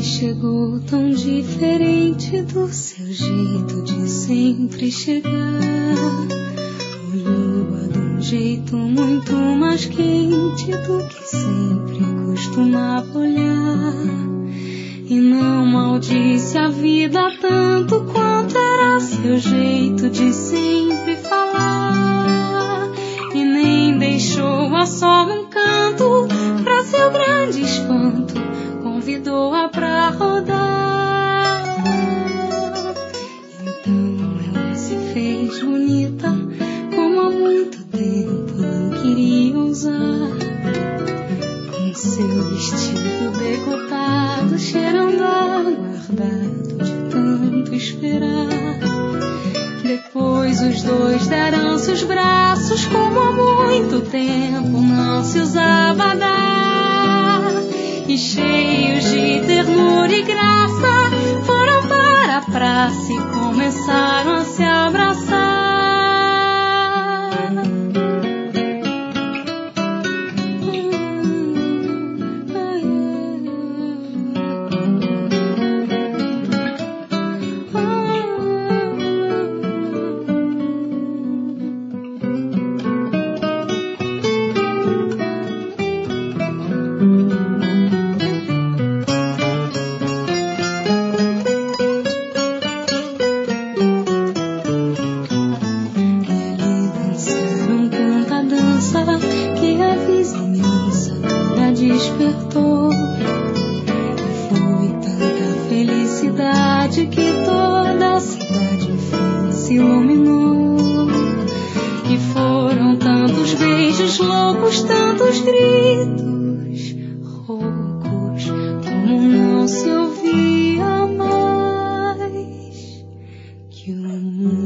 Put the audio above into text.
chegou tão diferente do seu jeito de sempre chegar. Olhou-a de um jeito muito mais quente do que sempre costumava olhar. E não maldisse a vida tanto quanto era seu jeito de sempre falar. E nem deixou-a só num canto, pra seu grande espanto, convidou-a pra rodar. Então ela se fez bonita, como há muito tempo não queria usar. Com seu vestido decotado, cheirando a guardado de tanto esperar. Depois os dois deram-se os braços, como há muito tempo não se usava dar. E cheios de ternura e graça, foram para a praça e começaram a se abraçar. Que o mundo